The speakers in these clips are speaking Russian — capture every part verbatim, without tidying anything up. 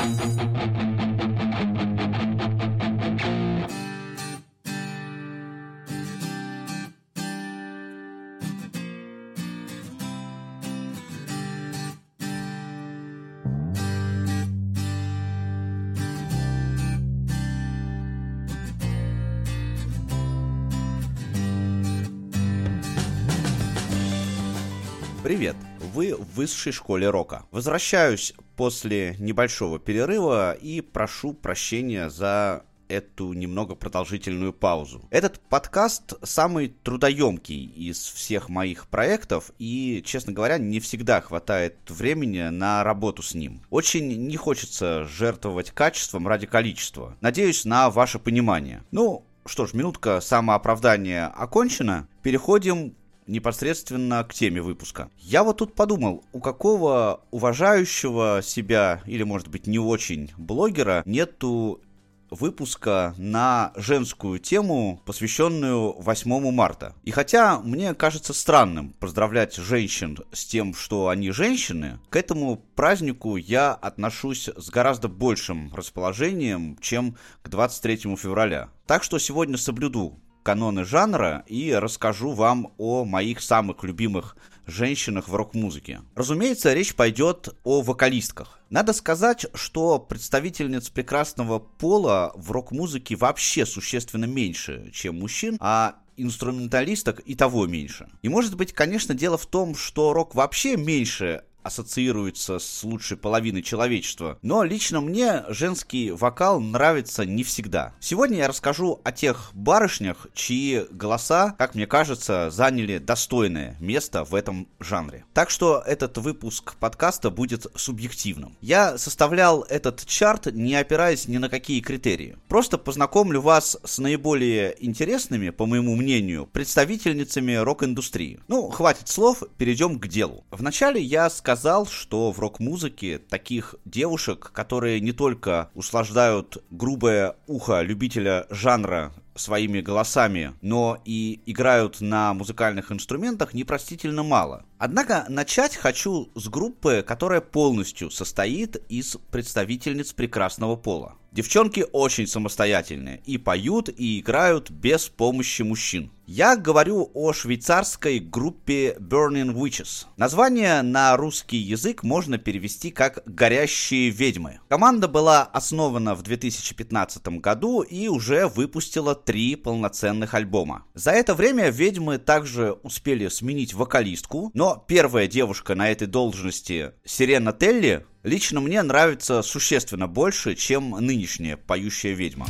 Привет! Вы в высшей школе рока. Возвращаюсь после небольшого перерыва и прошу прощения за эту немного продолжительную паузу. Этот подкаст самый трудоемкий из всех моих проектов, и, честно говоря, не всегда хватает времени на работу с ним. Очень не хочется жертвовать качеством ради количества. Надеюсь на ваше понимание. Ну, что ж, минутка самооправдания окончена. Переходим непосредственно к теме выпуска. Я вот тут подумал, у какого уважающего себя, или, может быть, не очень блогера, нету выпуска на женскую тему, посвященную восьмому марта. И хотя мне кажется странным поздравлять женщин с тем, что они женщины, к этому празднику я отношусь с гораздо большим расположением, чем к двадцать третьему февраля. Так что сегодня соблюду каноны жанра и расскажу вам о моих самых любимых женщинах в рок-музыке. Разумеется, речь пойдет о вокалистках. Надо сказать, что представительниц прекрасного пола в рок-музыке вообще существенно меньше, чем мужчин, а инструменталисток и того меньше. И может быть, конечно, дело в том, что рок вообще меньше ассоциируется с лучшей половиной человечества, но лично мне женский вокал нравится не всегда. Сегодня я расскажу о тех барышнях, чьи голоса, как мне кажется, заняли достойное место в этом жанре. Так что этот выпуск подкаста будет субъективным. Я составлял этот чарт, не опираясь ни на какие критерии. Просто познакомлю вас с наиболее интересными, по моему мнению, представительницами рок-индустрии. Ну, хватит слов, перейдем к делу. Вначале я сказал, сказал, что в рок-музыке таких девушек, которые не только услаждают грубое ухо любителя жанра своими голосами, но и играют на музыкальных инструментах, непростительно мало. Однако начать хочу с группы, которая полностью состоит из представительниц прекрасного пола. Девчонки очень самостоятельные и поют, и играют без помощи мужчин. Я говорю о швейцарской группе Burning Witches. Название на русский язык можно перевести как «Горящие ведьмы». Команда была основана в две тысячи пятнадцатом году и уже выпустила три полноценных альбома. За это время ведьмы также успели сменить вокалистку, но первая девушка на этой должности, Сирена Телли, лично мне нравится существенно больше, чем нынешняя поющая ведьма.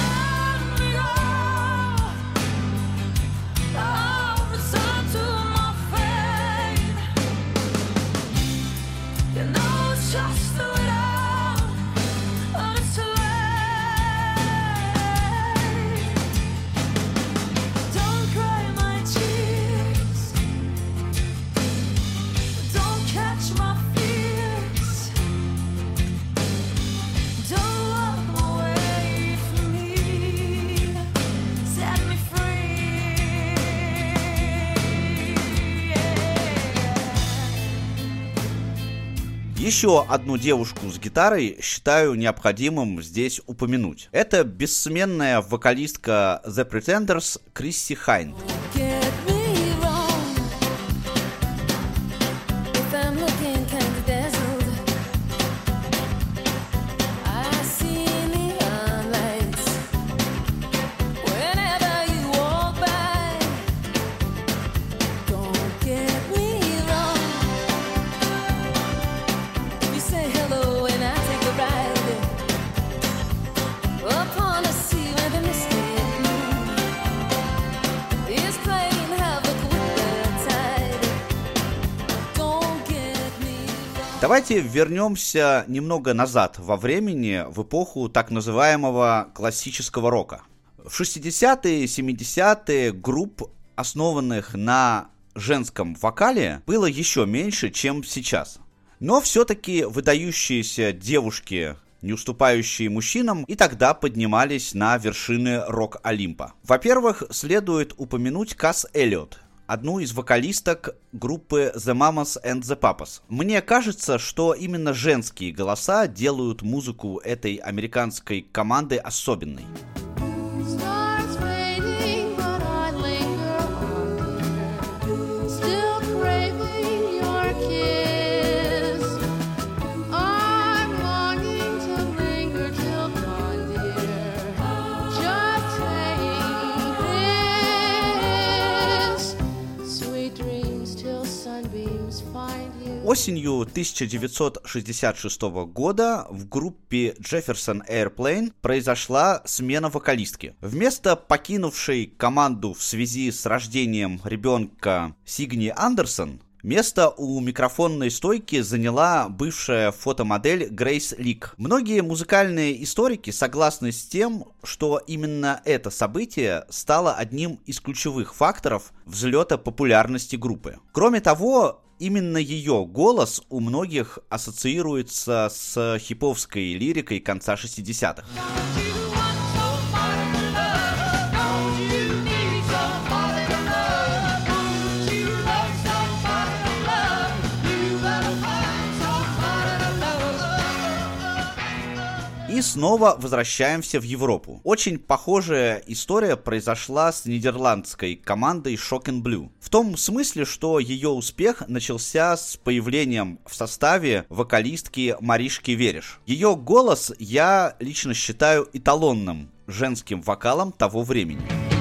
Еще одну девушку с гитарой считаю необходимым здесь упомянуть. Это бессменная вокалистка The Pretenders Крисси Хайнд. Давайте вернемся немного назад во времени, в эпоху так называемого классического рока. В шестидесятые, семидесятые групп, основанных на женском вокале, было еще меньше, чем сейчас. Но все-таки выдающиеся девушки, не уступающие мужчинам, и тогда поднимались на вершины рок-олимпа. Во-первых, следует упомянуть Касс Эллиот, одну из вокалисток группы The Mamas and the Papas. Мне кажется, что именно женские голоса делают музыку этой американской команды особенной. Осенью тысяча девятьсот шестьдесят шестого года в группе Jefferson Airplane произошла смена вокалистки. Вместо покинувшей команду в связи с рождением ребенка Сигни Андерсон, место у микрофонной стойки заняла бывшая фотомодель Грейс Лик. Многие музыкальные историки согласны с тем, что именно это событие стало одним из ключевых факторов взлета популярности группы. Кроме того, именно ее голос у многих ассоциируется с хиповской лирикой конца шестидесятых. И снова возвращаемся в Европу. Очень похожая история произошла с нидерландской командой Shocking Blue. В том смысле, что ее успех начался с появлением в составе вокалистки Маришки Вереш. Ее голос я лично считаю эталонным женским вокалом того времени.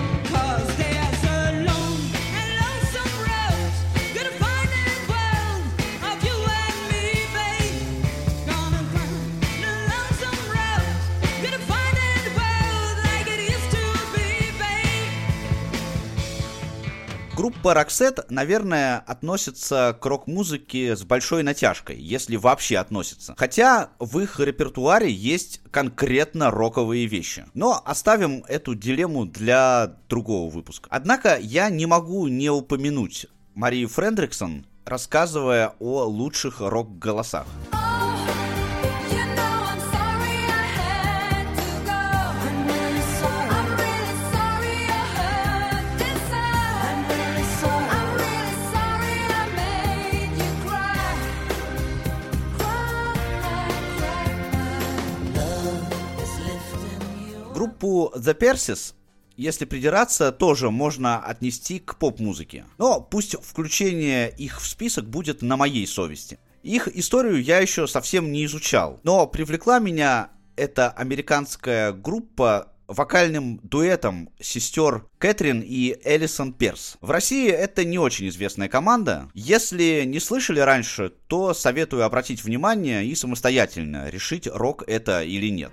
Группа Roxette, наверное, относится к рок-музыке с большой натяжкой, если вообще относится. Хотя в их репертуаре есть конкретно роковые вещи. Но оставим эту дилемму для другого выпуска. Однако я не могу не упомянуть Марию Френдриксон, рассказывая о лучших рок-голосах. Группу The Persis, если придираться, тоже можно отнести к поп-музыке. Но пусть включение их в список будет на моей совести. Их историю я еще совсем не изучал, но привлекла меня эта американская группа вокальным дуэтом сестер Кэтрин и Элисон Перс. В России это не очень известная команда. Если не слышали раньше, то советую обратить внимание и самостоятельно решить, рок это или нет.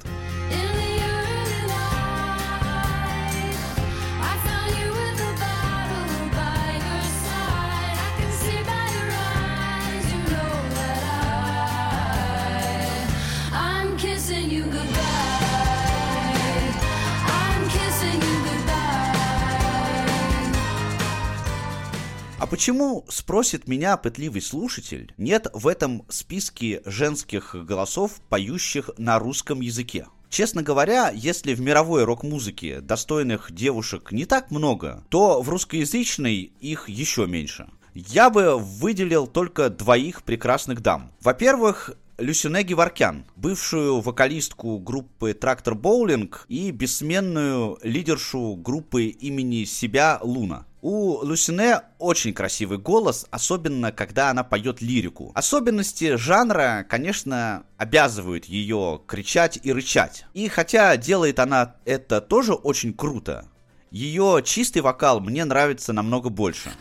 А почему, спросит меня пытливый слушатель, нет в этом списке женских голосов, поющих на русском языке? Честно говоря, если в мировой рок-музыке достойных девушек не так много, то в русскоязычной их еще меньше. Я бы выделил только двоих прекрасных дам. Во-первых, Люсине Геворкян, бывшую вокалистку группы Трактор Боулинг и бессменную лидершу группы имени себя Луна. У Люсине очень красивый голос, особенно когда она поет лирику. Особенности жанра, конечно, обязывают ее кричать и рычать. И хотя делает она это тоже очень круто, ее чистый вокал мне нравится намного больше.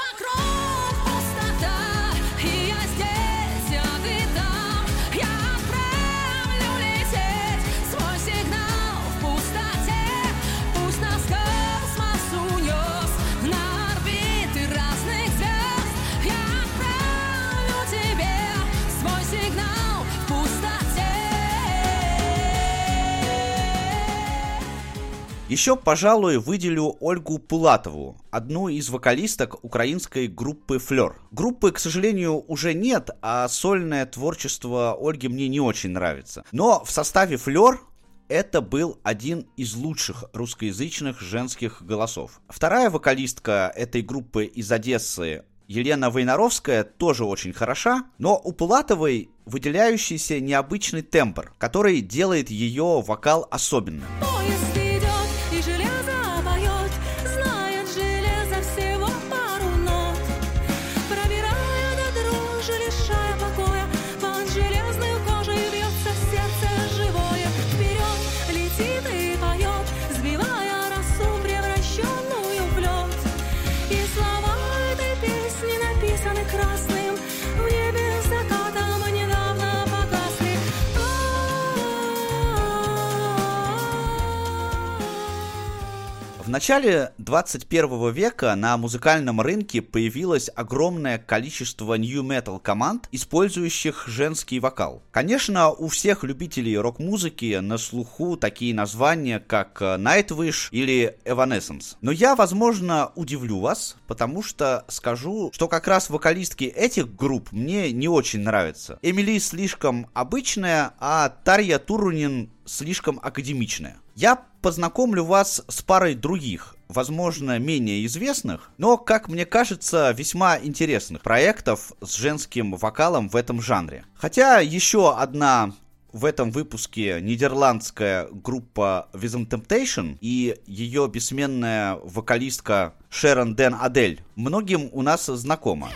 Еще, пожалуй, выделю Ольгу Пулатову, одну из вокалисток украинской группы Флёр. Группы, к сожалению, уже нет, а сольное творчество Ольги мне не очень нравится. Но в составе Флёр это был один из лучших русскоязычных женских голосов. Вторая вокалистка этой группы из Одессы, Елена Войнаровская, тоже очень хороша, но у Пулатовой выделяющийся необычный тембр, который делает ее вокал особенным. В начале двадцать первого века на музыкальном рынке появилось огромное количество нью-метал команд, использующих женский вокал. Конечно, у всех любителей рок-музыки на слуху такие названия, как Nightwish или Evanescence. Но я, возможно, удивлю вас, потому что скажу, что как раз вокалистки этих групп мне не очень нравятся. Эмили слишком обычная, а Тарья Турунин слишком академичная. Я познакомлю вас с парой других, возможно, менее известных, но, как мне кажется, весьма интересных проектов с женским вокалом в этом жанре. Хотя еще одна в этом выпуске нидерландская группа Within Temptation и ее бессменная вокалистка Шерон Ден Адель многим у нас знакома.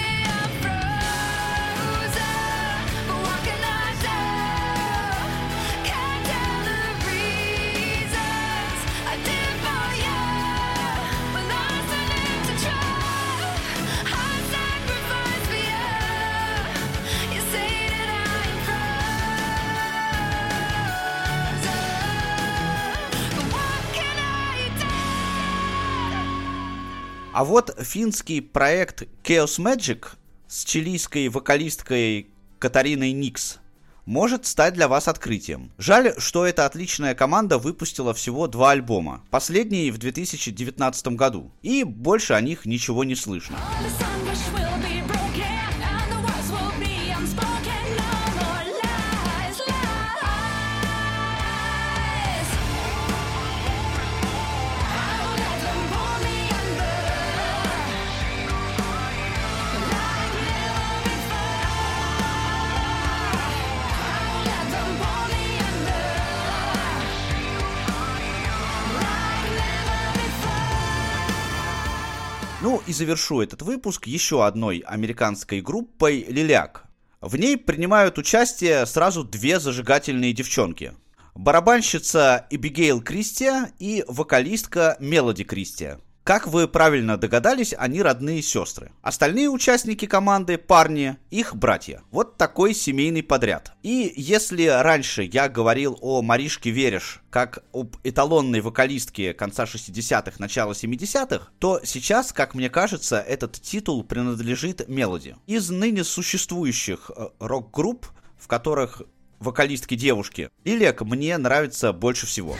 А вот финский проект Chaos Magic с чилийской вокалисткой Катариной Никс может стать для вас открытием. Жаль, что эта отличная команда выпустила всего два альбома. Последний в две тысячи девятнадцатом году. И больше о них ничего не слышно. Ну и завершу этот выпуск еще одной американской группой «Лиляк». В ней принимают участие сразу две зажигательные девчонки. Барабанщица Эбигейл Кристия и вокалистка Мелоди Кристия. Как вы правильно догадались, они родные сестры. Остальные участники команды, парни, их братья. Вот такой семейный подряд. И если раньше я говорил о Маришке Вереш как об эталонной вокалистке конца шестидесятых, начала семидесятых, то сейчас, как мне кажется, этот титул принадлежит Мелоди. Из ныне существующих рок-групп, в которых вокалистки девушки, Лиляк мне нравится больше всего.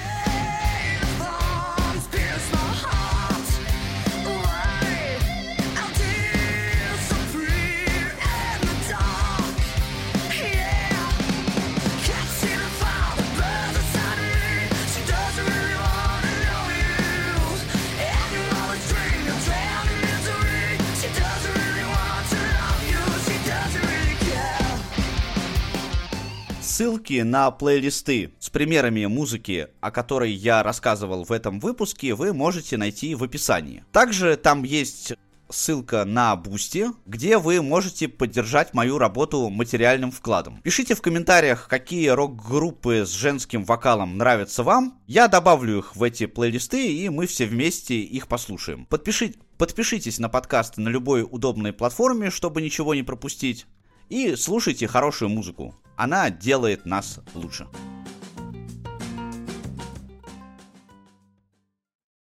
Ссылки на плейлисты с примерами музыки, о которой я рассказывал в этом выпуске, вы можете найти в описании. Также там есть ссылка на Boosty, где вы можете поддержать мою работу материальным вкладом. Пишите в комментариях, какие рок-группы с женским вокалом нравятся вам. Я добавлю их в эти плейлисты, и мы все вместе их послушаем. Подпиши... Подпишитесь на подкаст на любой удобной платформе, чтобы ничего не пропустить. И слушайте хорошую музыку. Она делает нас лучше.